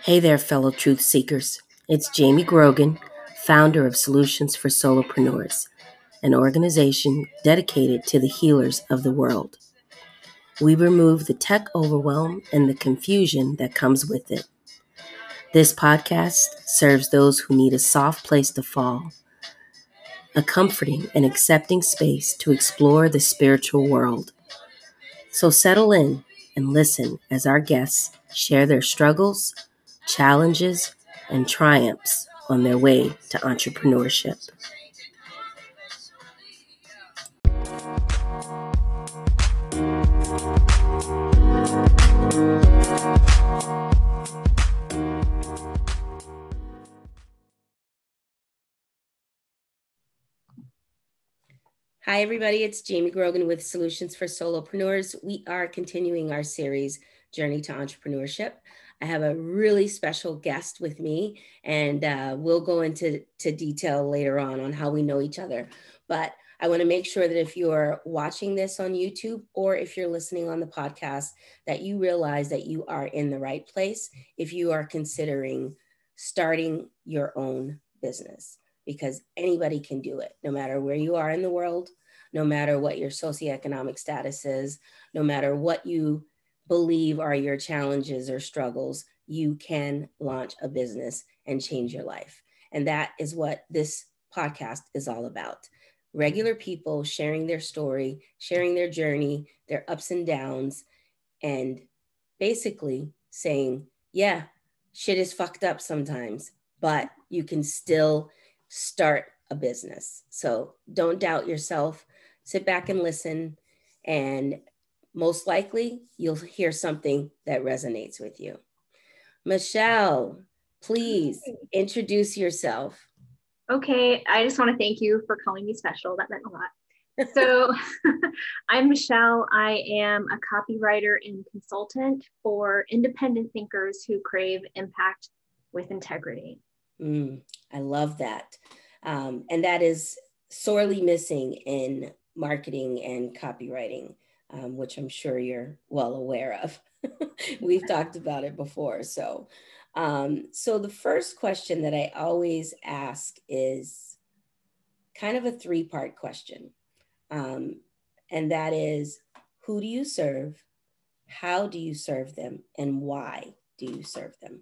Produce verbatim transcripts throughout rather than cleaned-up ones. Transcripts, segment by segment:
Hey there, fellow truth seekers. It's Jamie Grogan, founder of Solutions for Solopreneurs, an organization dedicated to the healers of the world. We remove the tech overwhelm and the confusion that comes with it. This podcast serves those who need a soft place to fall, a comforting and accepting space to explore the spiritual world. So settle in and listen as our guests share their struggles, challenges, and triumphs on their way to entrepreneurship. Hi, everybody. It's Jamie Grogan with Solutions for Solopreneurs. We are continuing our series, Journey to Entrepreneurship. I have a really special guest with me, and uh, we'll go into to detail later on on how we know each other. But I want to make sure that if you're watching this on YouTube or if you're listening on the podcast, that you realize that you are in the right place if you are considering starting your own business. Because anybody can do it, no matter where you are in the world, no matter what your socioeconomic status is, no matter what you believe are your challenges or struggles, you can launch a business and change your life. And that is what this podcast is all about. Regular people sharing their story, sharing their journey, their ups and downs, and basically saying, yeah, shit is fucked up sometimes, but you can still start a business. So don't doubt yourself. Sit back and listen, and most likely you'll hear something that resonates with you. Michelle, please introduce yourself. Okay, I just want to thank you for calling me special. That meant a lot. So I'm Michelle. I am a copywriter and consultant for independent thinkers who crave impact with integrity. Mm, I love that. Um, and that is sorely missing in marketing and copywriting, um, which I'm sure you're well aware of. We've talked about it before. So, um, so the first question that I always ask is kind of a three-part question. Um, and that is, who do you serve? How do you serve them? And why do you serve them?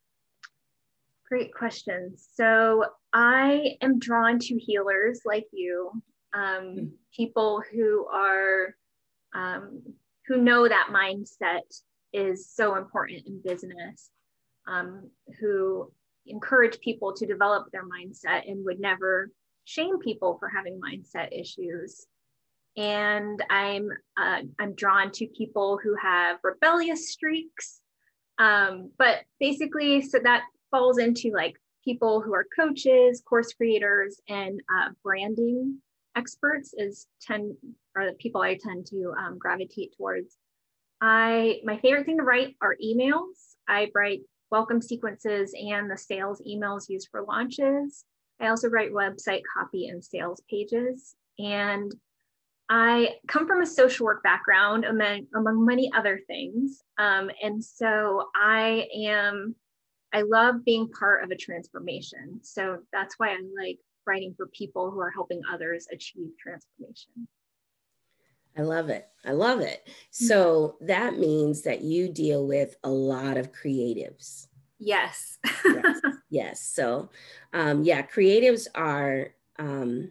Great question. So I am drawn to healers like you, um, mm. people who are, um, who know that mindset is so important in business, um, who encourage people to develop their mindset and would never shame people for having mindset issues. And I'm, uh, I'm drawn to people who have rebellious streaks, um, but basically, so that falls into like people who are coaches, course creators, and uh, branding experts is tend are the people I tend to um, gravitate towards. I my favorite thing to write are emails. I write welcome sequences and the sales emails used for launches. I also write website copy and sales pages. And I come from a social work background among, among many other things. Um, and so I am I love being part of a transformation. So that's why I like writing for people who are helping others achieve transformation. I love it. I love it. So that means that you deal with a lot of creatives. Yes. yes. Yes. So, um, yeah, creatives are, um,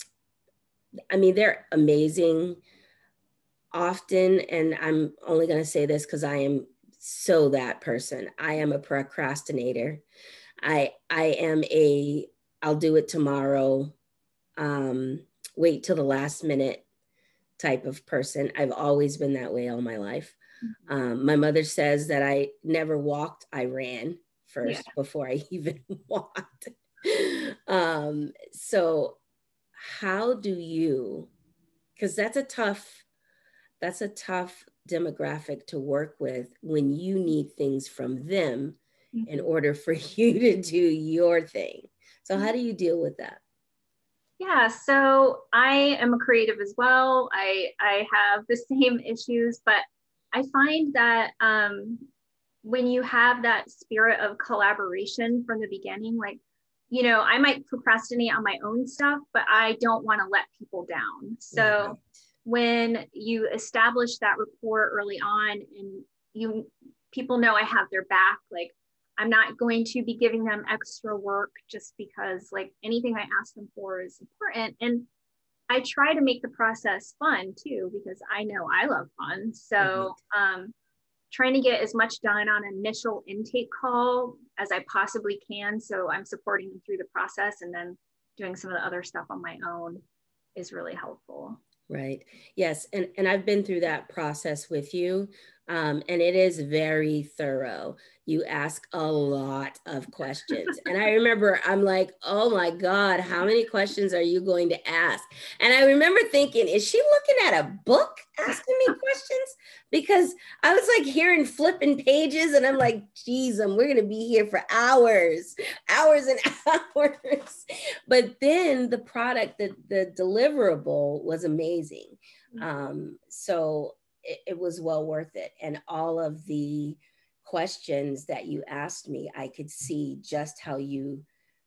I mean, they're amazing often. And I'm only going to say this because I am so that person. I am a procrastinator. I I am a I'll do it tomorrow, um, wait till the last minute type of person. I've always been that way all my life. Mm-hmm. Um, my mother says that I never walked, I ran first yeah. before I even walked. um, so how do you, because that's a tough, that's a tough demographic to work with when you need things from them mm-hmm. in order for you to do your thing. So how do you deal with that? Yeah, so I am a creative as well. I, I have the same issues, but I find that, um, when you have that spirit of collaboration from the beginning, like, you know, I might procrastinate on my own stuff, but I don't want to let people down. So Right. when you establish that rapport early on and you people know I have their back, like I'm not going to be giving them extra work just because like anything I ask them for is important. And I try to make the process fun too, because I know I love fun. So um, trying to get as much done on initial intake call as I possibly can. So I'm supporting them through the process, and then doing some of the other stuff on my own is really helpful. Right. Yes. And, and I've been through that process with you. Um, and it is very thorough. You ask a lot of questions. And I remember I'm like, oh my God, how many questions are you going to ask? And I remember thinking, is she looking at a book asking me questions? Because I was like hearing flipping pages and I'm like, geez, um, we're going to be here for hours, hours and hours. But then the product, the, the deliverable was amazing. Um, so it, it was well worth it. And all of the questions that you asked me, I could see just how you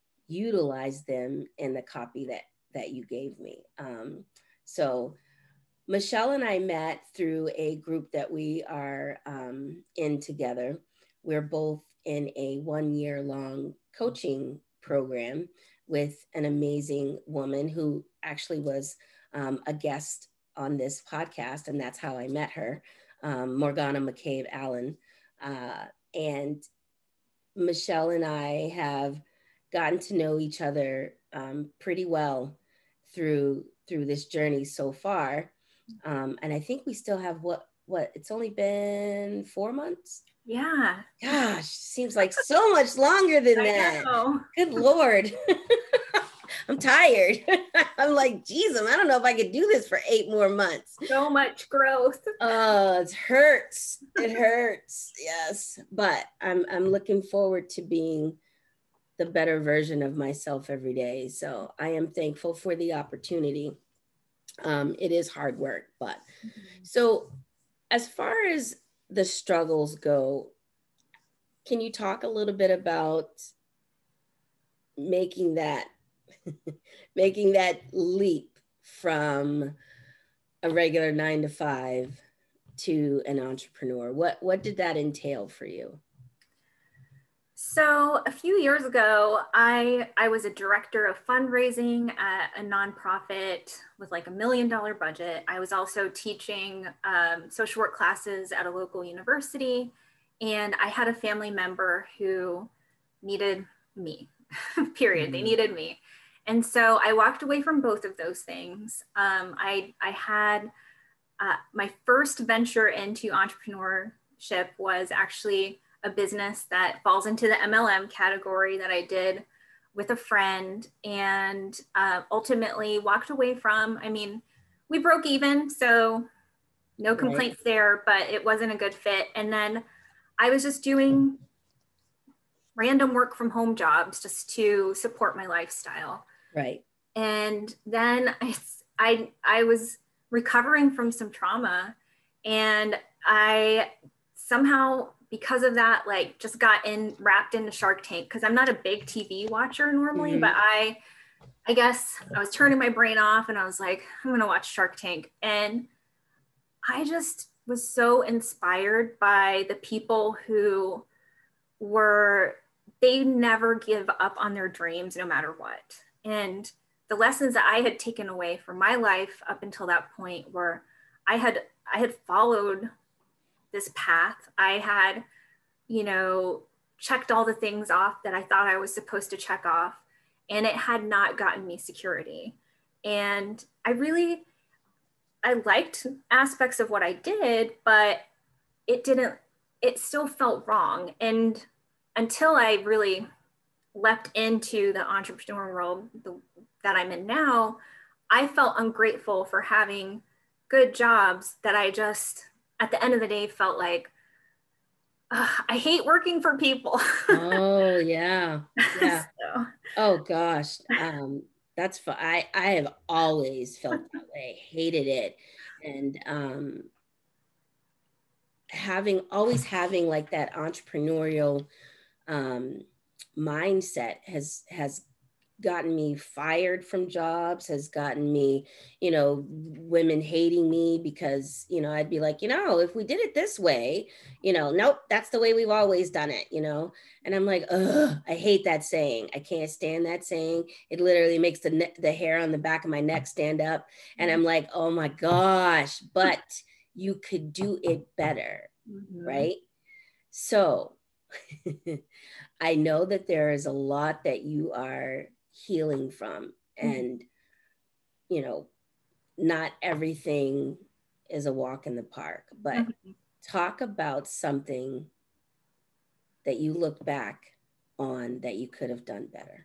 utilized them in the copy that, that you gave me. Um, so Michelle and I met through a group that we are um, in together. We're both in a one year long coaching program with an amazing woman who actually was um, a guest on this podcast, and that's how I met her, um, Morgana McCabe Allen. Uh, and Michelle and I have gotten to know each other um, pretty well through through this journey so far. Um, and I think we still have what what it's only been four months. Yeah. Gosh, seems like so much longer than that. Good Lord. I'm tired. I'm like, geez, I don't know if I could do this for eight more months. So much growth. Oh, it hurts. It hurts. Yes. But I'm I'm looking forward to being the better version of myself every day. So I am thankful for the opportunity. Um, it is hard work, but mm-hmm. So as far as the struggles go, can you talk a little bit about making that making that leap from a regular nine to five to an entrepreneur? What what did that entail for you? So a few years ago, I, I was a director of fundraising at a nonprofit with like a million dollar budget. I was also teaching um, social work classes at a local university. And I had a family member who needed me, period. Mm-hmm. They needed me. And so I walked away from both of those things. Um, I, I had uh, my first venture into entrepreneurship was actually a business that falls into the M L M category that I did with a friend, and uh, ultimately walked away from. I mean, we broke even, so no complaints right. there, but it wasn't a good fit. And then I was just doing random work from home jobs just to support my lifestyle. Right. And then I, I, I was recovering from some trauma, and I somehow, because of that, like just got in wrapped into Shark Tank, because I'm not a big T V watcher normally, mm-hmm. but I, I guess I was turning my brain off and I was like, I'm going to watch Shark Tank. And I just was so inspired by the people who were, they never give up on their dreams no matter what. And the lessons that I had taken away from my life up until that point were I had, I had followed this path. I had, you know, checked all the things off that I thought I was supposed to check off, and it had not gotten me security. And I really, I liked aspects of what I did, but it didn't, it still felt wrong. And until I really leapt into the entrepreneur world the, that I'm in now, I felt ungrateful for having good jobs that I just, at the end of the day, felt like, uh, I hate working for people. Oh yeah. Yeah. So. Oh gosh. Um, that's fun. I, I have always felt that way, hated it. And, um, having, always having like that entrepreneurial um, mindset has, has gotten me fired from jobs, has gotten me, you know, women hating me because, you know, I'd be like, you know, if we did it this way, you know, nope, that's the way we've always done it, you know? And I'm like, ugh, I hate that saying. I can't stand that saying. It literally makes the, ne- the hair on the back of my neck stand up. And I'm like, oh my gosh, but you could do it better, mm-hmm. right? So I know that there is a lot that you are healing from, and you know, not everything is a walk in the park, but mm-hmm. talk about something that you look back on that you could have done better.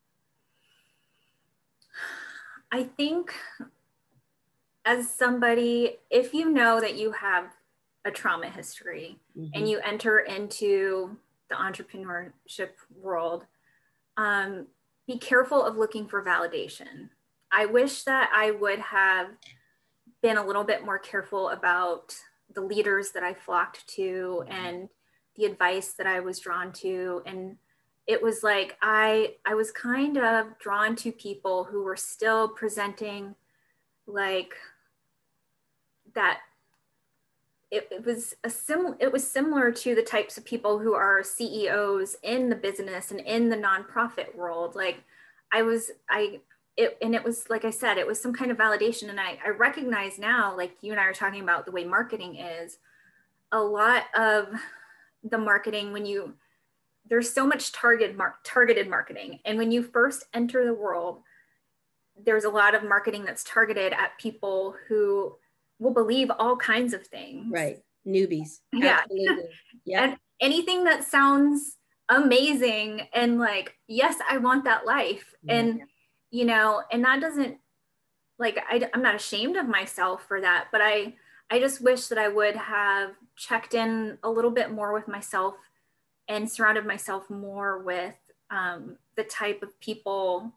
I think as somebody, if you know that you have a trauma history mm-hmm. and you enter into the entrepreneurship world, um, be careful of looking for validation. I wish that I would have been a little bit more careful about the leaders that I flocked to and the advice that I was drawn to. And it was like, I, I was kind of drawn to people who were still presenting like that. It, it was a sim, it was similar to the types of people who are C E Os in the business and in the nonprofit world. Like I was, I, it, and it was, like I said, it was some kind of validation. And I, I recognize now, like you and I are talking about the way marketing is, a lot of the marketing, when you, there's so much target mar- targeted marketing. And when you first enter the world, there's a lot of marketing that's targeted at people who will believe all kinds of things. Right. Newbies. Yeah. Absolutely. Yeah. And anything that sounds amazing and like, yes, I want that life. Yeah. And, you know, and that doesn't, like, I, I'm not ashamed of myself for that, but I, I just wish that I would have checked in a little bit more with myself and surrounded myself more with um, the type of people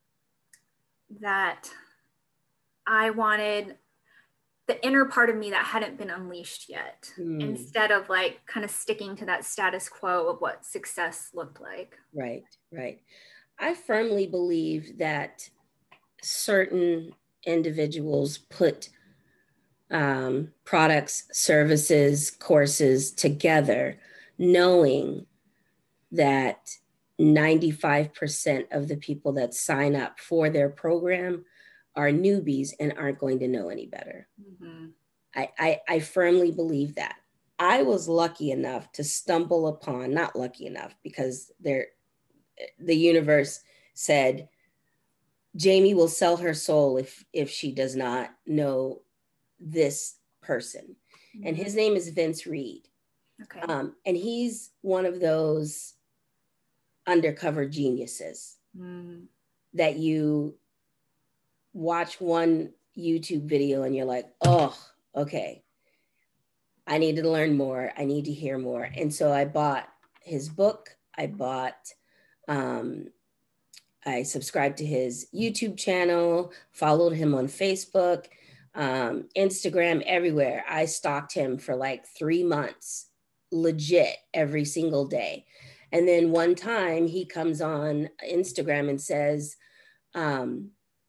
that I wanted, the inner part of me that hadn't been unleashed yet, mm. instead of like kind of sticking to that status quo of what success looked like. Right, right. I firmly believe that certain individuals put um, products, services, courses together, knowing that ninety-five percent of the people that sign up for their program are newbies and aren't going to know any better. Mm-hmm. I, I, I firmly believe that. I was lucky enough to stumble upon, not lucky enough, because there, the universe said, Jamie will sell her soul if, if she does not know this person. Mm-hmm. And his name is Vince Reed. Okay. Um, and he's one of those undercover geniuses mm. that you watch one YouTube video and you're like, oh, okay, I need to learn more. I need to hear more. And so I bought his book. I bought, um, I subscribed to his YouTube channel, followed him on Facebook, um, Instagram, everywhere. I stalked him for like three months, legit every single day. And then one time he comes on Instagram and says, um,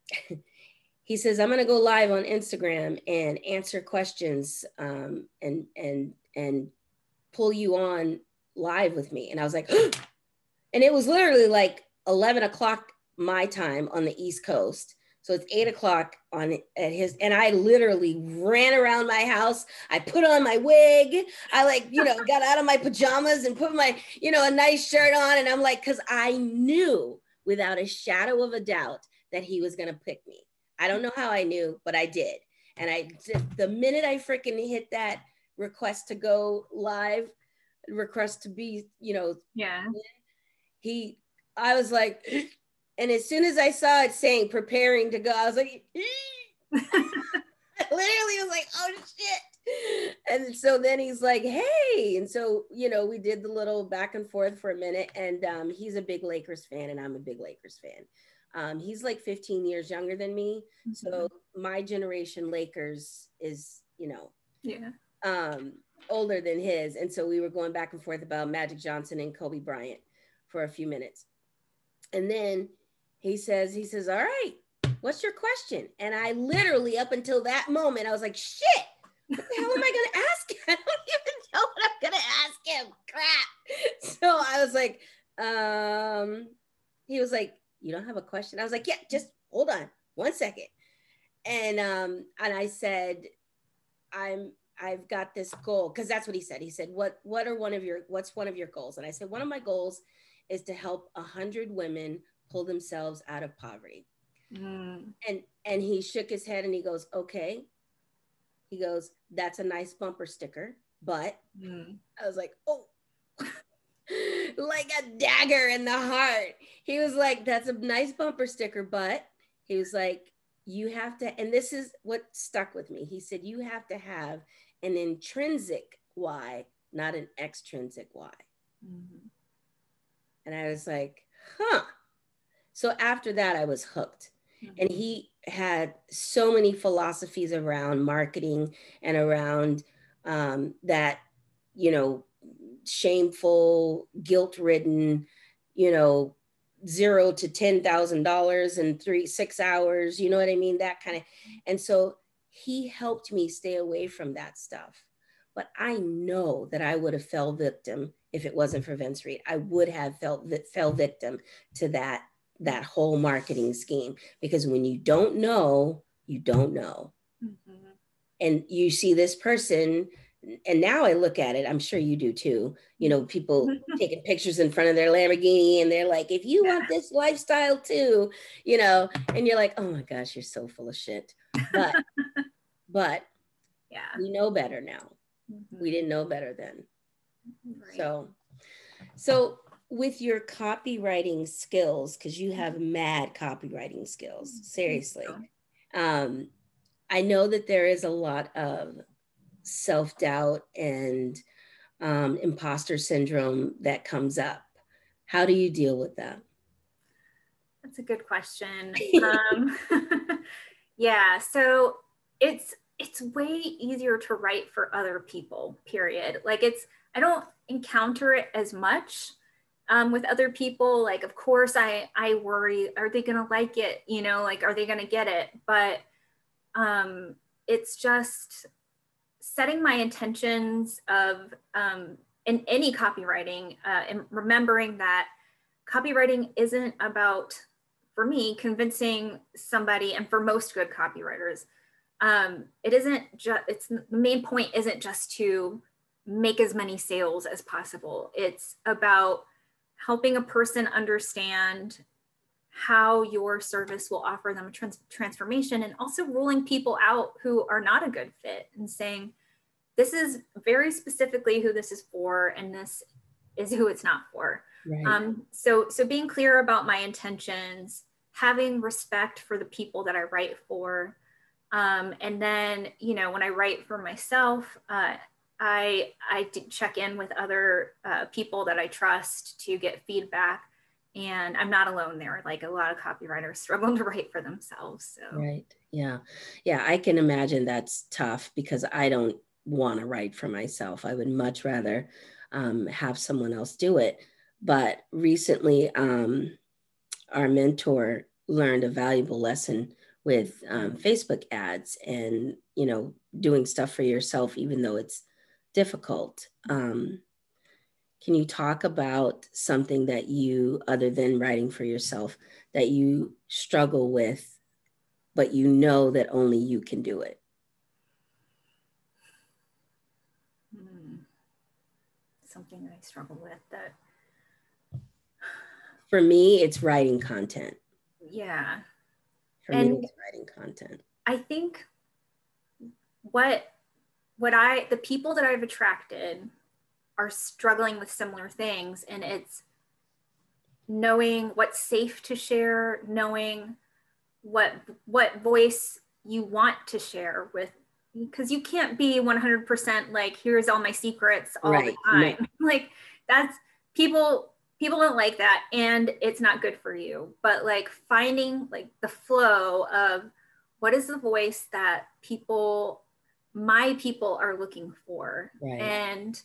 he says, I'm going to go live on Instagram and answer questions um, and, and, and pull you on live with me. And I was like, and it was literally like eleven o'clock my time on the East Coast. So it's eight o'clock on at his, and I literally ran around my house. I put on my wig. I like, you know, got out of my pajamas and put my, you know, a nice shirt on. And I'm like, cause I knew without a shadow of a doubt that he was going to pick me. I don't know how I knew, but I did. And I, the minute I freaking hit that request to go live, request to be, you know, yeah, he, I was like, and as soon as I saw it saying preparing to go, I was like, I literally was like, oh shit. And so then he's like, hey. And so, you know, we did the little back and forth for a minute. And um, he's a big Lakers fan and I'm a big Lakers fan. Um, he's like fifteen years younger than me. Mm-hmm. So my generation Lakers is, you know, yeah. Um, older than his. And so we were going back and forth about Magic Johnson and Kobe Bryant for a few minutes. And then he says, he says, all right, what's your question? And I literally, up until that moment, I was like, shit, what the hell am I going to ask him? I don't even know what I'm going to ask him. Crap. So I was like, um, he was like, you don't have a question? I was like, yeah, just hold on one second. And, um, and I said, I'm, I've got this goal. Cause that's what he said. He said, what, what are one of your, what's one of your goals? And I said, one of my goals is to help a hundred women pull themselves out of poverty. Mm. And, and he shook his head and he goes, okay. He goes, that's a nice bumper sticker, but mm. I was like, oh, like a dagger in the heart. He was like, that's a nice bumper sticker, but he was like, you have to, and this is what stuck with me. He said, you have to have an intrinsic why, not an extrinsic why. Mm-hmm. And I was like, huh. So after that, I was hooked. Mm-hmm. And he had so many philosophies around marketing and around um, that, you know, shameful, guilt-ridden, you know, zero to ten thousand dollars in three, six hours, you know what I mean? That kind of, and so he helped me stay away from that stuff. But I know that I would have fell victim if it wasn't for Vince Reed. I would have felt fell victim to that, that whole marketing scheme, because when you don't know, you don't know. Mm-hmm. And you see this person, and now I look at it, I'm sure you do too, you know, people taking pictures in front of their Lamborghini and they're like, if you want this lifestyle too, you know, and you're like, oh my gosh, you're so full of shit. But, but yeah, we know better now. Mm-hmm. We didn't know better then. Right. So, so with your copywriting skills, because you have mad copywriting skills, seriously. Um, I know that there is a lot of self-doubt and um, imposter syndrome that comes up. How do you deal with that? That's a good question. um, yeah, so it's it's way easier to write for other people, period. Like it's, I don't encounter it as much um, with other people. Like, of course, I, I worry, are they gonna like it? You know, like, are they gonna get it? But um, it's just setting my intentions of um, in any copywriting uh, and remembering that copywriting isn't about, for me, convincing somebody, and for most good copywriters, um, it isn't just, it's the main point isn't just to make as many sales as possible. It's about helping a person understand how your service will offer them a trans- transformation, and also ruling people out who are not a good fit and saying, this is very specifically who this is for, and this is who it's not for. Right. Um, so, so being clear about my intentions, having respect for the people that I write for. Um, and then, you know, when I write for myself, uh, I, I check in with other uh, people that I trust to get feedback. And I'm not alone there. Like a lot of copywriters struggle to write for themselves. So. Right. Yeah. Yeah. I can imagine that's tough, because I don't want to write for myself. I would much rather um, have someone else do it. But recently, um, our mentor learned a valuable lesson with um, Facebook ads and, you know, doing stuff for yourself, even though it's difficult. Um, can you talk about something that you, other than writing for yourself, that you struggle with, but you know that only you can do it? Hmm. Something I struggle with that. For me, it's writing content. Yeah. For and me, it's writing content. I think what, what I, the people that I've attracted are struggling with similar things, and it's knowing what's safe to share, knowing what, what voice you want to share with, because you can't be one hundred percent like, here's all my secrets all right. the time. No. Like that's, people, people don't like that, and it's not good for you. But like finding like the flow of what is the voice that people my people are looking for. Right. And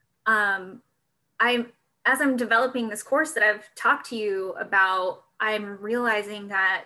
um, I'm, as I'm developing this course that I've talked to you about, I'm realizing that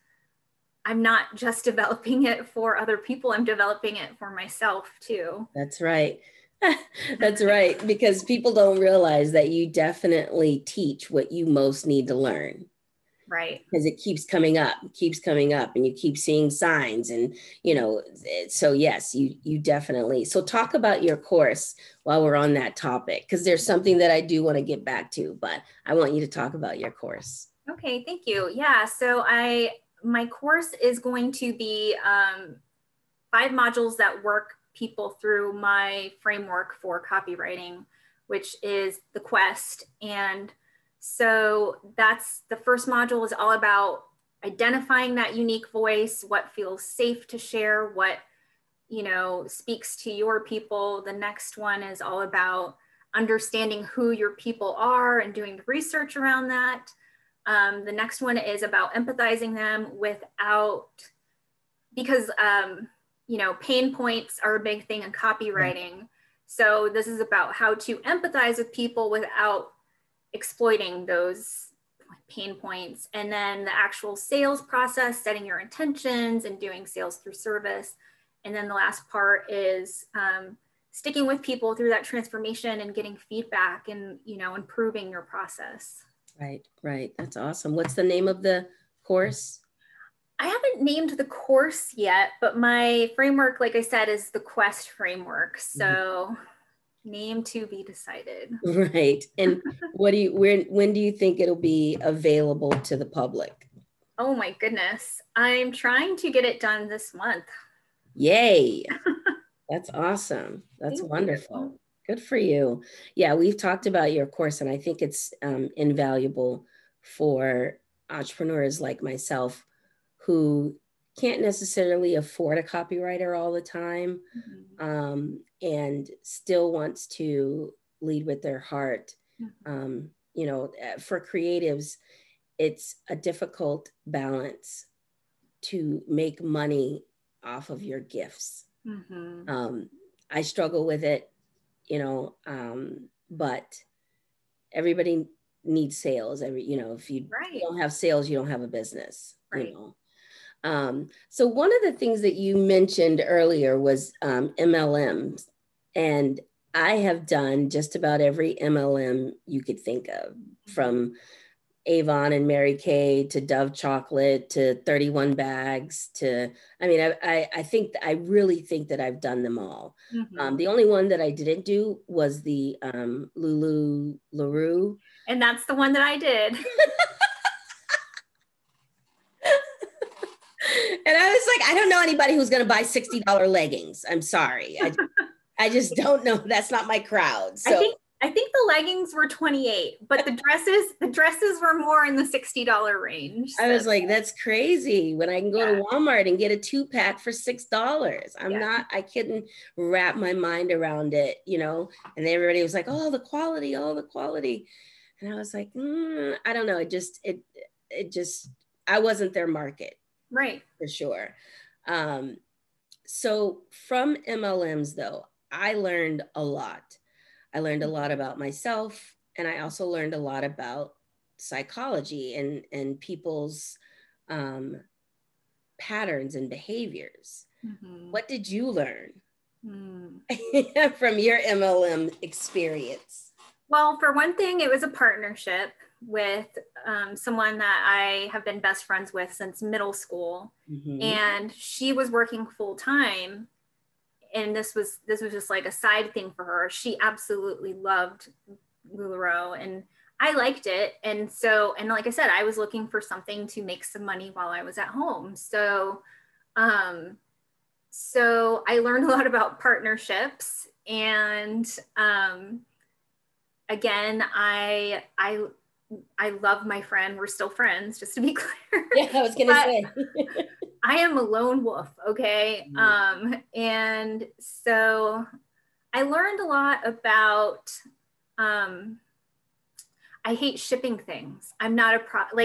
I'm not just developing it for other people, I'm developing it for myself too. That's right. That's right. Because people don't realize that you definitely teach what you most need to learn. Right. Because it keeps coming up, keeps coming up, and you keep seeing signs. And, you know, so yes, you you definitely. So talk about your course while we're on that topic, because there's something that I do want to get back to, but I want you to talk about your course. Okay, thank you. Yeah, so I my course is going to be um, five modules that work people through my framework for copywriting, which is the Quest. And so that's the first module is all about identifying that unique voice, what feels safe to share, what, you know, speaks to your people. The next one is all about understanding who your people are and doing the research around that. Um, the next one is about empathizing them without, because, um, you know, pain points are a big thing in copywriting. Yeah. So this is about how to empathize with people without exploiting those pain points. And then the actual sales process, setting your intentions and doing sales through service. And then the last part is um, sticking with people through that transformation and getting feedback and, you know, improving your process. Right, right. That's awesome. What's the name of the course? I haven't named the course yet, but my framework, like I said, is the Quest framework. So mm-hmm. name to be decided. Right. And what do you, where, when do you think it'll be available to the public? Oh my goodness. I'm trying to get it done this month. Yay. That's awesome. That's Thank wonderful. You. Good for you. Yeah, we've talked about your course, and I think it's um, invaluable for entrepreneurs like myself who can't necessarily afford a copywriter all the time, mm-hmm. um, and still wants to lead with their heart. Mm-hmm. Um, you know, for creatives, it's a difficult balance to make money off of your gifts. Mm-hmm. Um, I struggle with it. You know, um, but everybody needs sales. Every, you know, if you right. don't have sales, you don't have a business, right. you know. Um, so one of the things that you mentioned earlier was um, M L Ms. And I have done just about every M L M you could think of, from Avon and Mary Kay to Dove Chocolate to thirty-one bags to, I mean, I, I, I think, I really think that I've done them all. Mm-hmm. Um, the only one that I didn't do was the um, Lulu LaRue. And that's the one that I did. And I was like, I don't know anybody who's going to buy sixty dollar leggings. I'm sorry. I, I just don't know. That's not my crowd. So. I think I think the leggings were twenty-eight, but the dresses, the dresses were more in the sixty dollar range. So. I was like, that's crazy when I can go yeah. to Walmart and get a two pack for six dollars. I'm yeah. not, I couldn't wrap my mind around it, you know, and everybody was like, oh, the quality, oh, the quality. And I was like, mm, I don't know. It just, it, it just, I wasn't their market. Right. For sure. Um, so from M L Ms though, I learned a lot. I learned a lot about myself, and I also learned a lot about psychology and, and people's um, patterns and behaviors. Mm-hmm. What did you learn mm. from your M L M experience? Well, for one thing, it was a partnership with um, someone that I have been best friends with since middle school. Mm-hmm. And she was working full time. And this was this was just like a side thing for her. She absolutely loved LuLaRoe, and I liked it. And so, and like I said, I was looking for something to make some money while I was at home. So, um, so I learned a lot about partnerships. And um, again, I I I love my friend. We're still friends, just to be clear. Yeah, I was gonna but, say. I am a lone wolf, okay? Mm. Um, and so I learned a lot about, um, I hate shipping things. I'm not a pro, like,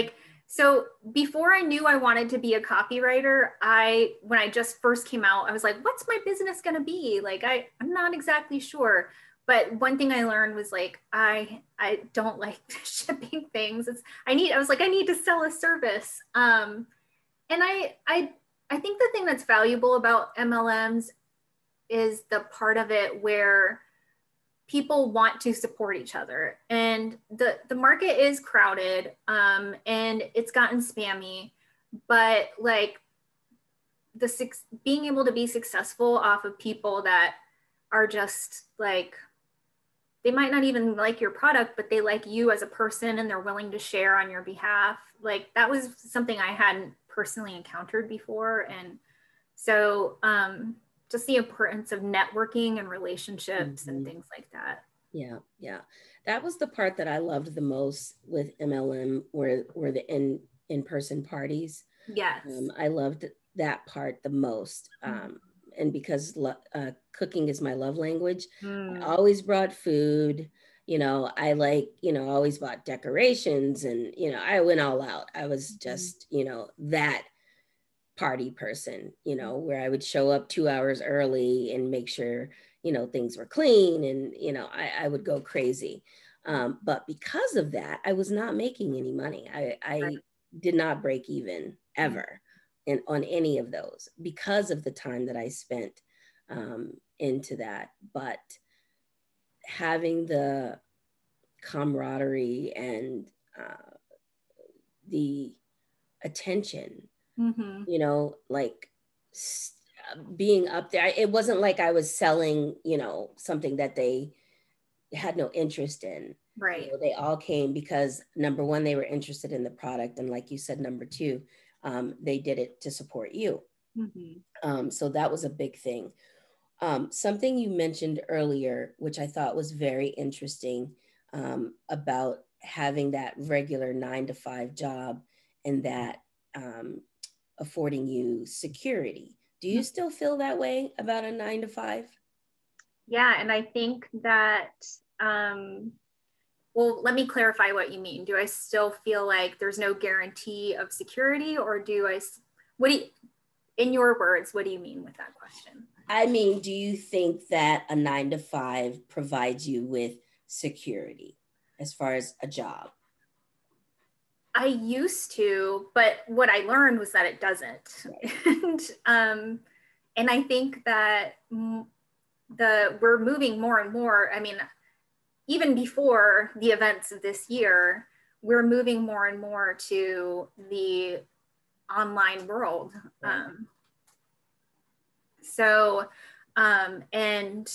So before I knew I wanted to be a copywriter, I, when I just first came out, I was like, what's my business going to be? Like, I, I'm not exactly sure. But one thing I learned was like, I, I don't like shipping things. It's, I need, I was like, I need to sell a service. Um, and I, I, I think the thing that's valuable about M L Ms is the part of it where people want to support each other, and the the market is crowded, um, and it's gotten spammy, but like the six being able to be successful off of people that are just like, they might not even like your product, but they like you as a person and they're willing to share on your behalf. Like that was something I hadn't personally encountered before. And so um, just the importance of networking and relationships mm-hmm. and things like that. Yeah, yeah. That was the part that I loved the most with M L M, were, were the in, in-person parties. Yes. Um, I loved that part the most. Um, mm-hmm. And because uh, cooking is my love language, mm. I always brought food. You know, I like, you know, always bought decorations, and, you know, I went all out. I was just, you know, that party person, you know, where I would show up two hours early and make sure, you know, things were clean, and, you know, I, I would go crazy. Um, but because of that, I was not making any money. I, I right. did not break even ever in, on any of those because of the time that I spent um, into that. But having the camaraderie and uh, the attention, mm-hmm. you know, like st- being up there, it wasn't like I was selling, you know, something that they had no interest in. Right. You know, they all came because number one, they were interested in the product. And like you said, number two, um, they did it to support you. Mm-hmm. Um, so that was a big thing. Um, something you mentioned earlier, which I thought was very interesting, um, about having that regular nine to five job and that um, affording you security. Do you still feel that way about a nine to five? Yeah, and I think that, um, well, let me clarify what you mean. Do I still feel like there's no guarantee of security, or do I, what do you, in your words, what do you mean with that question? I mean, do you think that a nine to five provides you with security as far as a job? I used to, but what I learned was that it doesn't. Right. and, um, and I think that the we're moving more and more. I mean, even before the events of this year, we're moving more and more to the online world. Right. Um, so, um, and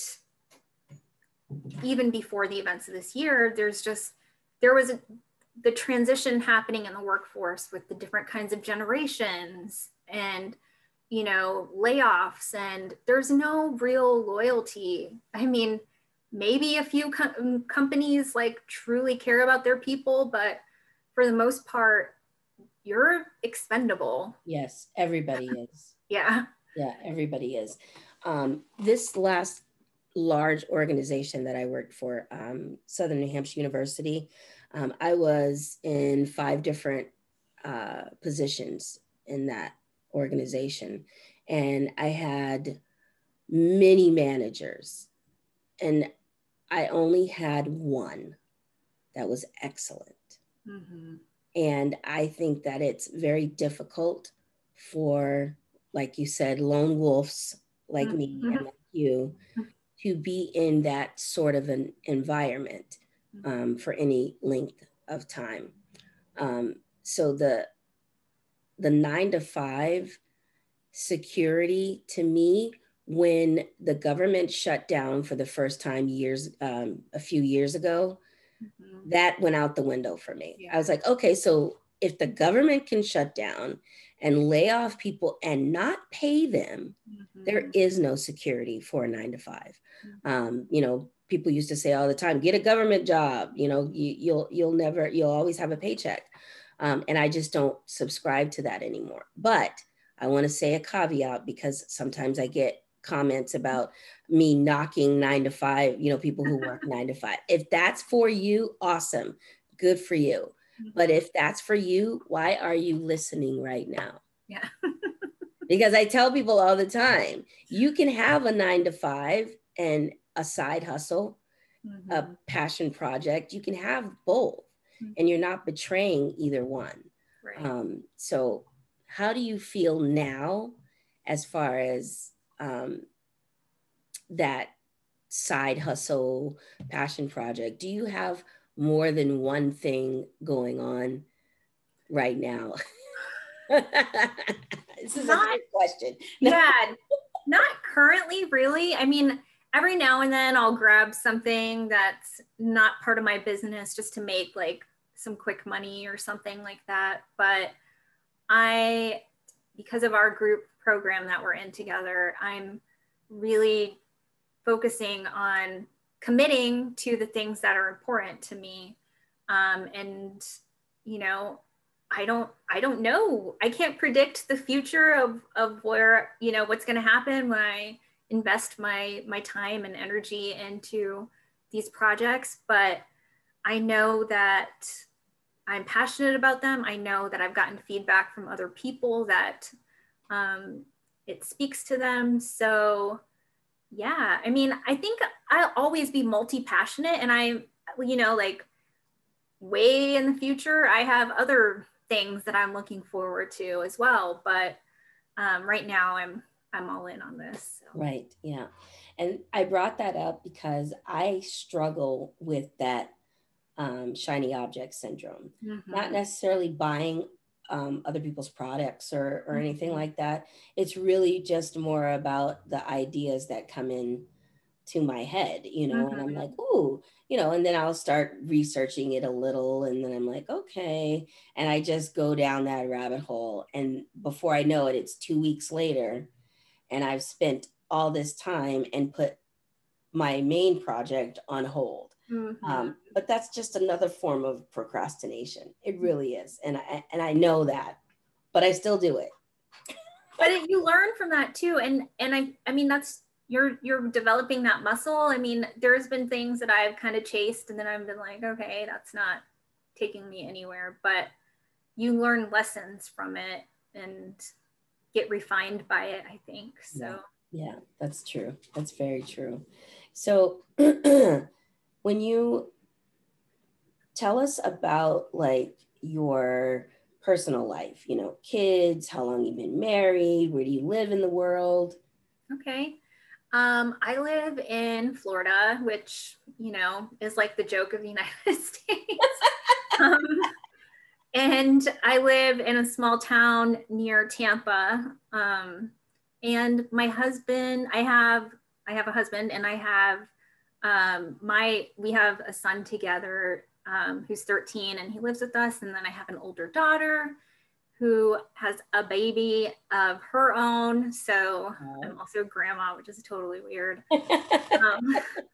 even before the events of this year, there's just, there was a, the transition happening in the workforce with the different kinds of generations and, you know, layoffs, and there's no real loyalty. I mean, maybe a few com- companies like truly care about their people, but for the most part, you're expendable. Yes, everybody is. Yeah. Yeah, everybody is. Um, this last large organization that I worked for, um, Southern New Hampshire University, um, I was in five different uh, positions in that organization. And I had many managers, and I only had one that was excellent. Mm-hmm. And I think that it's very difficult for, like you said, lone wolves like mm-hmm. me and like you to be in that sort of an environment um, for any length of time. Um, so the the nine to five security, to me, when the government shut down for the first time years, um, a few years ago, mm-hmm. that went out the window for me. Yeah. I was like, okay, so if the government can shut down and lay off people and not pay them, mm-hmm. there is no security for a nine to five. Mm-hmm. Um, you know, people used to say all the time, get a government job, you know, you, you'll, you'll never, you'll always have a paycheck. Um, and I just don't subscribe to that anymore. But I want to say a caveat, because sometimes I get comments about me knocking nine to five, you know, people who work nine to five. If that's for you, awesome. Good for you. But if that's for you, why are you listening right now? Yeah. Because I tell people all the time, you can have a nine to five and a side hustle, mm-hmm. a passion project. You can have both, mm-hmm. and you're not betraying either one. Right. Um, so how do you feel now as far as um, that side hustle passion project? Do you have more than one thing going on right now? This is not, a good question. Yeah, not currently, really. I mean, every now and then I'll grab something that's not part of my business just to make like some quick money or something like that. But I, because of our group program that we're in together, I'm really focusing on committing to the things that are important to me. Um, and, you know, I don't, I don't know. I can't predict the future of, of where, you know, what's going to happen when I invest my, my time and energy into these projects. But I know that I'm passionate about them. I know that I've gotten feedback from other people that um, it speaks to them. So yeah, I mean, I think I'll always be multi-passionate, and I, you know, like way in the future, I have other things that I'm looking forward to as well. But um, right now I'm, I'm all in on this. So. Right. Yeah. And I brought that up because I struggle with that um, shiny object syndrome, mm-hmm. not necessarily buying um, other people's products or, or anything mm-hmm. like that. It's really just more about the ideas that come in to my head, you know, mm-hmm. and I'm like, ooh, you know, and then I'll start researching it a little. And then I'm like, okay. And I just go down that rabbit hole. And before I know it, it's two weeks later. And I've spent all this time and put my main project on hold. Mm-hmm. Um, but that's just another form of procrastination. It really is. And I, and I know that, but I still do it. But it, you learn from that too. And, and I, I mean, that's, you're, you're developing that muscle. I mean, there's been things that I've kind of chased and then I've been like, okay, that's not taking me anywhere, but you learn lessons from it and get refined by it, I think. So yeah, yeah, that's true. That's very true. So when you tell us about like your personal life, you know, kids, how long you've been married, where do you live in the world? Okay. Um, I live in Florida, which, you know, is like the joke of the United States. um, and I live in a small town near Tampa. Um, and my husband, I have, I have a husband and I have um, my, we have a son together um, who's thirteen and he lives with us. And then I have an older daughter who has a baby of her own. So oh. I'm also a grandma, which is totally weird. um,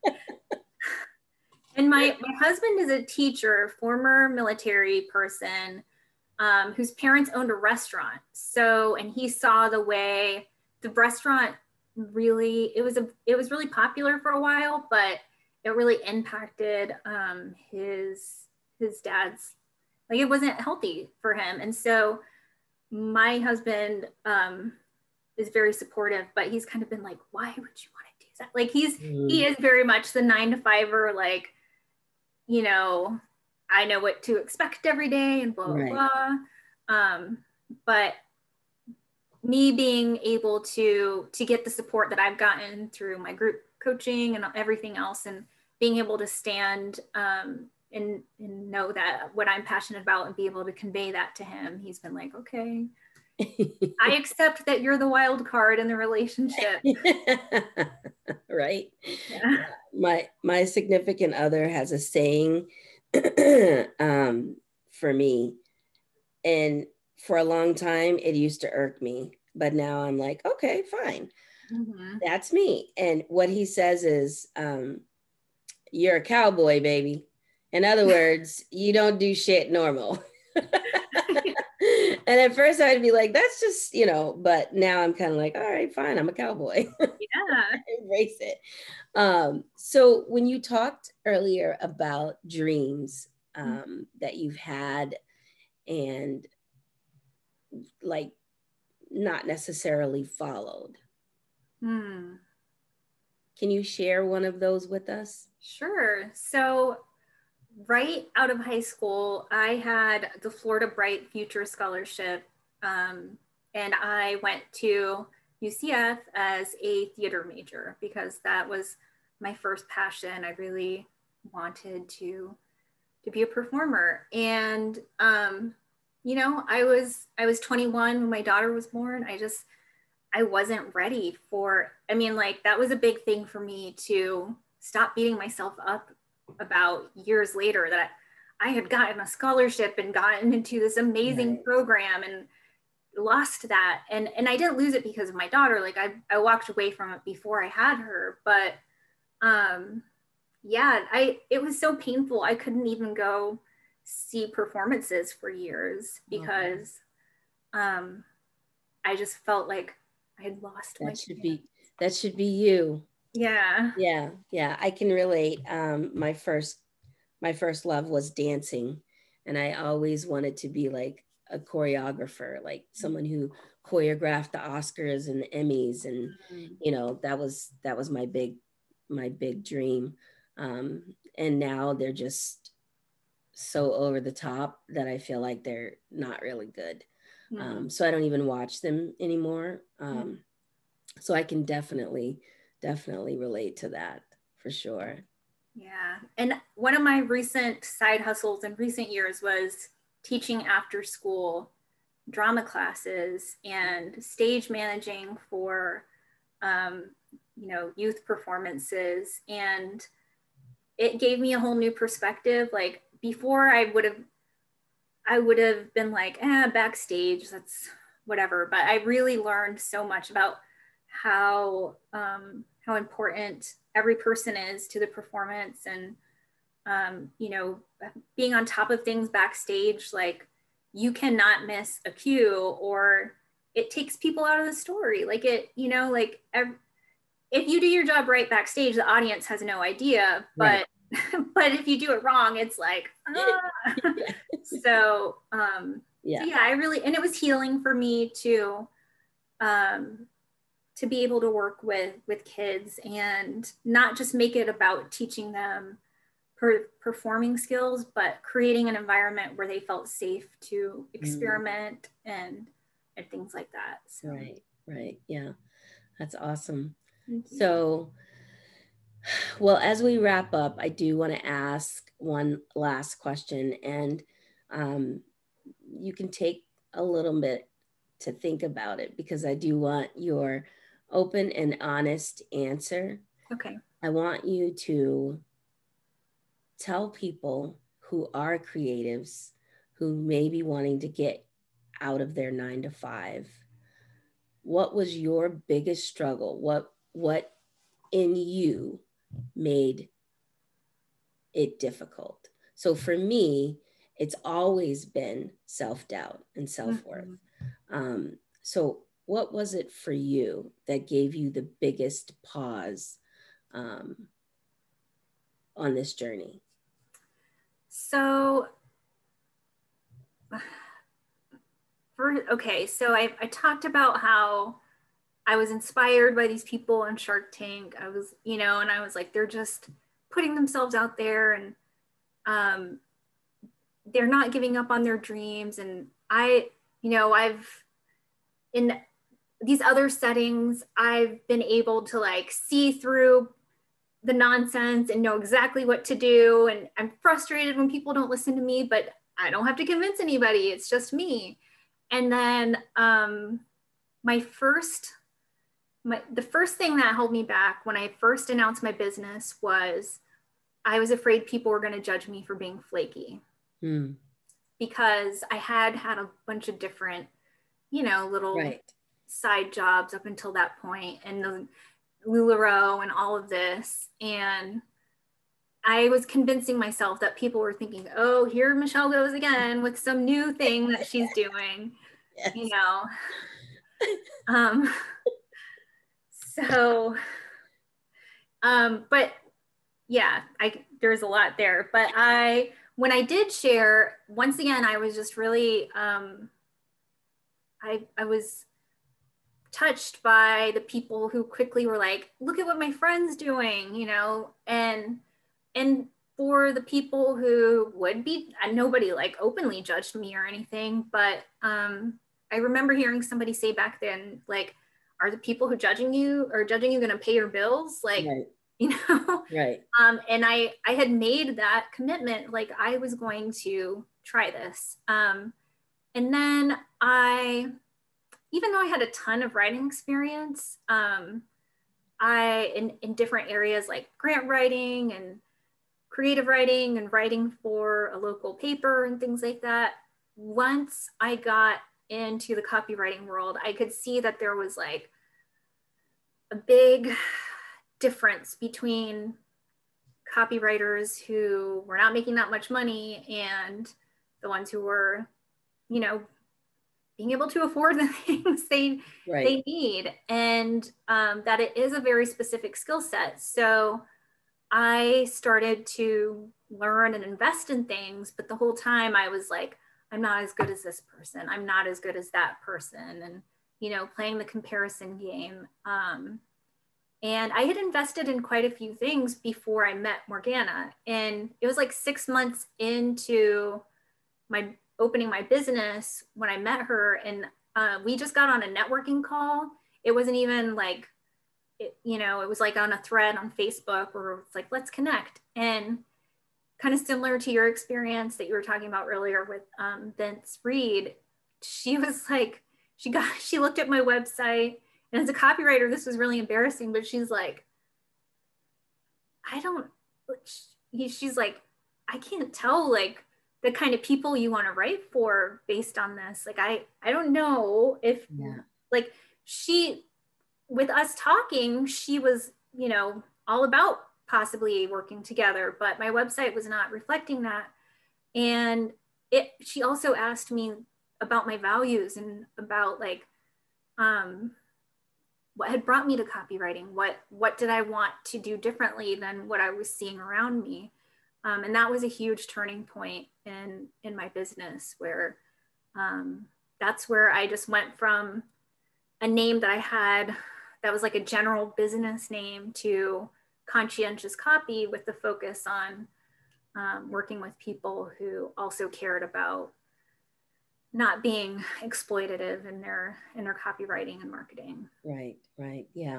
and my, my husband is a teacher, former military person um, whose parents owned a restaurant. So, and he saw the way the restaurant really, it was a, it was really popular for a while, but it really impacted um, his, his dad's, like it wasn't healthy for him. And so my husband um, is very supportive, but he's kind of been like, why would you want to do that? Like he's, mm. he is very much the nine to fiver, like, you know, I know what to expect every day and blah, blah, right. blah. Um, but me being able to, to get the support that I've gotten through my group coaching and everything else, and being able to stand um, and, and know that what I'm passionate about and be able to convey that to him, he's been like, okay, I accept that you're the wild card in the relationship. Right. Yeah. My, my significant other has a saying um, for me, and for a long time, it used to irk me, but now I'm like, okay, fine. Mm-hmm. That's me. And what he says is, um, you're a cowboy, baby. In other words, you don't do shit normal. And at first I'd be like, that's just, you know, but now I'm kind of like, all right, fine. I'm a cowboy. Yeah. Embrace it. Um, so when you talked earlier about dreams, um, that you've had and like not necessarily followed? Hmm. Can you share one of those with us? Sure. So right out of high school, I had the Florida Bright Future Scholarship, um, and I went to U C F as a theater major because that was my first passion. I really wanted to to be a performer, and um, you know, I was I was twenty-one when my daughter was born. I just I wasn't ready for. I mean, like that was a big thing for me to stop beating myself up about years later that I had gotten a scholarship and gotten into this amazing right. program and lost that. And, and I didn't lose it because of my daughter. Like I, I walked away from it before I had her, but um, yeah, I, it was so painful. I couldn't even go see performances for years because um, I just felt like I had lost that my should chance. be, that should be you. Yeah. Yeah. Yeah. I can relate. Um, my first, my first love was dancing. And I always wanted to be like a choreographer, like someone who choreographed the Oscars and the Emmys. And, mm-hmm. you know, that was, that was my big, my big dream. Um, and now they're just so over the top that I feel like they're not really good. Mm-hmm. Um, so I don't even watch them anymore. Um, mm-hmm. So I can definitely, definitely relate to that for sure. Yeah. And one of my recent side hustles in recent years was teaching after school drama classes and stage managing for, um, you know, youth performances. And it gave me a whole new perspective. Like before I would have, I would have been like, eh, backstage, that's whatever. But I really learned so much about how, um, how important every person is to the performance and, um, you know, being on top of things backstage, like you cannot miss a cue or it takes people out of the story. Like it, you know, like every, if you do your job right backstage, the audience has no idea, but, right. but if you do it wrong, it's like, ah. so, um, yeah. so yeah, I really, and it was healing for me to, um, to be able to work with, with kids and not just make it about teaching them per, performing skills, but creating an environment where they felt safe to experiment mm. and, and things like that. So. Right, right. Yeah, that's awesome. So, well, as we wrap up, I do want to ask one last question, and um, you can take a little bit to think about it because I do want your open and honest answer. Okay. I want you to tell people who are creatives who may be wanting to get out of their nine to five. What was your biggest struggle? What, what in you made it difficult? So for me, it's always been self-doubt and self-worth. Mm-hmm. Um, so what was it for you that gave you the biggest pause um, on this journey? So, for, okay, so I, I talked about how I was inspired by these people on Shark Tank. I was, you know, and I was like, they're just putting themselves out there and um, they're not giving up on their dreams. And I, you know, I've, in these other settings, I've been able to like see through the nonsense and know exactly what to do. And I'm frustrated when people don't listen to me, but I don't have to convince anybody. It's just me. And then um, my first, my, the first thing that held me back when I first announced my business was I was afraid people were going to judge me for being flaky. Hmm. Because I had had a bunch of different, you know, little right. side jobs up until that point, and the LuLaRoe and all of this. And I was convincing myself that people were thinking, oh, here Michelle goes again with some new thing that she's doing, yes. you know. um, so, um, but yeah, I, there's a lot there, but I when I did share, once again, I was just really, um, I, I was touched by the people who quickly were like, look at what my friend's doing, you know, and, and for the people who would be, nobody like openly judged me or anything, but um, I remember hearing somebody say back then, like, are the people who judging you or judging you going to pay your bills? Like, right. you know, right. Um, and I, I had made that commitment, like I was going to try this. Um, and then I, even though I had a ton of writing experience, um, I, in, in different areas like grant writing and creative writing and writing for a local paper and things like that, once I got into the copywriting world, I could see that there was like a big difference between copywriters who were not making that much money and the ones who were, you know, being able to afford the things they right. they need, and um, that it is a very specific skill set. So I started to learn and invest in things, but the whole time I was like, I'm not as good as this person. I'm not as good as that person. And, you know, playing the comparison game. Um, and I had invested in quite a few things before I met Morgana. And it was like six months into my opening my business when I met her, and uh, we just got on a networking call. It wasn't even like, it, you know, it was like on a thread on Facebook where it's like, let's connect. And kind of similar to your experience that you were talking about earlier with um, Vince Reed, she was like, she got, she looked at my website, and as a copywriter, this was really embarrassing, but she's like, I don't, she, she's like, I can't tell like the kind of people you want to write for based on this. Like, I, I don't know if yeah. like she, with us talking, she was, you know, all about possibly working together, but my website was not reflecting that. And it, she also asked me about my values and about like, um, what had brought me to copywriting, what, what did I want to do differently than what I was seeing around me. Um, and that was a huge turning point in, in my business, where um, that's where I just went from a name that I had that was like a general business name to Conscientious Copy, with the focus on um, working with people who also cared about not being exploitative in their in their copywriting and marketing. Right, right, yeah.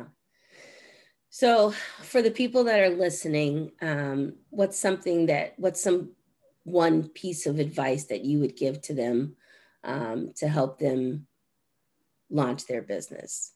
So for the people that are listening, um, what's something that, what's some one piece of advice that you would give to them um, to help them launch their business?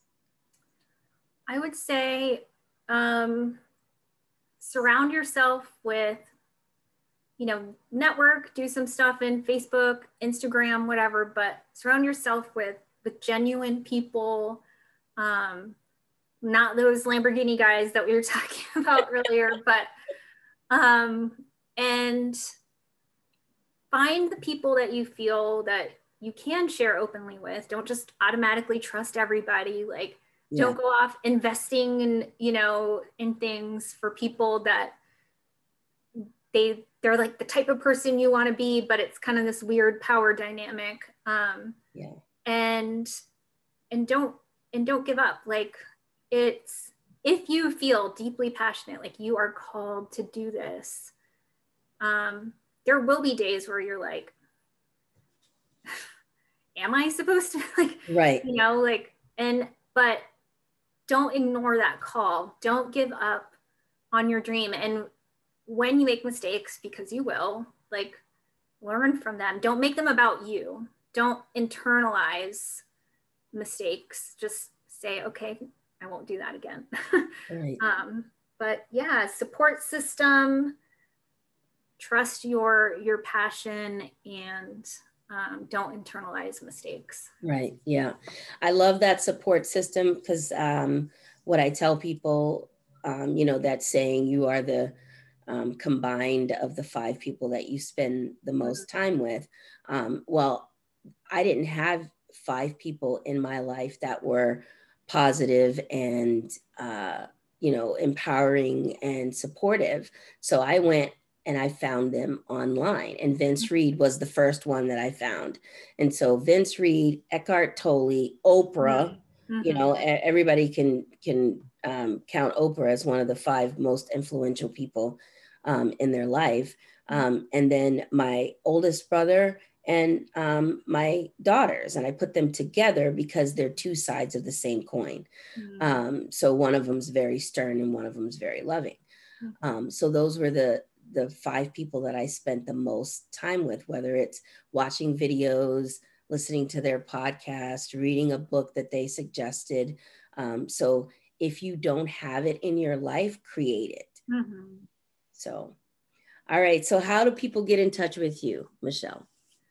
I would say um, surround yourself with, you know, network, do some stuff in Facebook, Instagram, whatever, but surround yourself with, with genuine people, um, not those Lamborghini guys that we were talking about earlier, but, um, and find the people that you feel that you can share openly with. Don't just automatically trust everybody. Like, yeah. Don't go off investing in, you know, in things for people that they, they're like the type of person you want to be, but it's kind of this weird power dynamic. Um, yeah. And, and don't, and don't give up. Like, it's, if you feel deeply passionate, like you are called to do this, um, there will be days where you're like, am I supposed to, like, right. you know, like, and, but don't ignore that call. Don't give up on your dream. And when you make mistakes, because you will, like, learn from them. Don't make them about you. Don't internalize mistakes. Just say, okay, I won't do that again. Right. um, but yeah, support system, trust your, your passion, and um, don't internalize mistakes. Right. Yeah. I love that support system, because um, what I tell people, um, you know, that saying, you are the um, combined of the five people that you spend the most time with. Um, well, I didn't have five people in my life that were positive and, uh, you know, empowering and supportive. So I went and I found them online. And Vince Reed was the first one that I found. And so Vince Reed, Eckhart Tolle, Oprah, mm-hmm. you know, everybody can can um, count Oprah as one of the five most influential people um, in their life. Um, and then my oldest brother and um, my daughters, and I put them together because they're two sides of the same coin. Mm-hmm. Um, so one of them's very stern and one of them's very loving. Mm-hmm. Um, so those were the the five people that I spent the most time with, whether it's watching videos, listening to their podcast, reading a book that they suggested. Um, so if you don't have it in your life, create it. Mm-hmm. So, all right. So how do people get in touch with you, Michelle?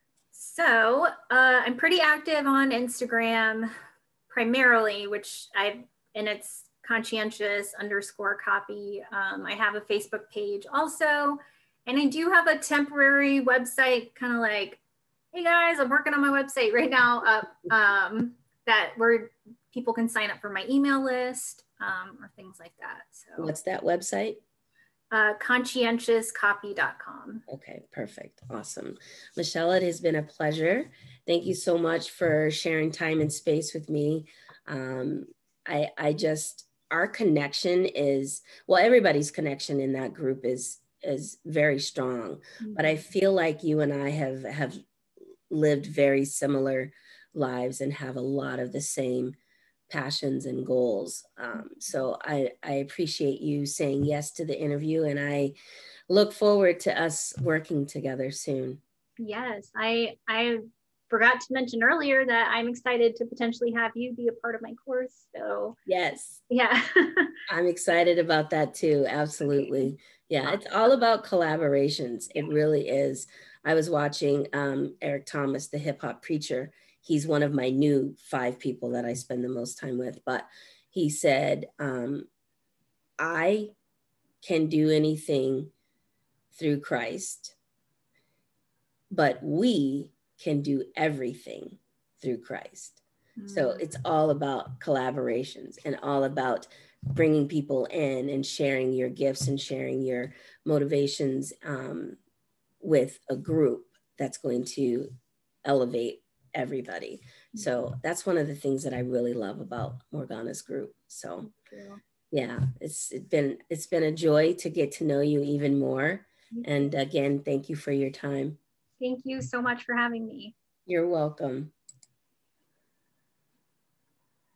So uh, I'm pretty active on Instagram primarily, which I, and it's conscientious underscore copy. Um, I have a Facebook page also, and I do have a temporary website, kind of like, hey guys, I'm working on my website right now up, um, that where people can sign up for my email list um, or things like that. So what's that website? Uh, conscientious copy dot com. Okay, perfect. Awesome. Michelle, it has been a pleasure. Thank you so much for sharing time and space with me. Um, I, I just, our connection is, well, everybody's connection in that group is, is very strong, mm-hmm. but I feel like you and I have, have lived very similar lives and have a lot of the same passions and goals. Um, so I, I appreciate you saying yes to the interview, and I look forward to us working together soon. Yes, I, I forgot to mention earlier that I'm excited to potentially have you be a part of my course. So yes, yeah, I'm excited about that too. Absolutely. Yeah, it's all about collaborations. It really is. I was watching um, Eric Thomas, the hip hop preacher. He's one of my new five people that I spend the most time with, but he said, um, I can do anything through Christ, but we can do everything through Christ. Mm. So it's all about collaborations and all about bringing people in and sharing your gifts and sharing your motivations um, with a group that's going to elevate everybody. So that's one of the things that I really love about Morgana's group. So yeah, it's it's been it's been a joy to get to know you even more. And again, thank you for your time. Thank you so much for having me. You're welcome.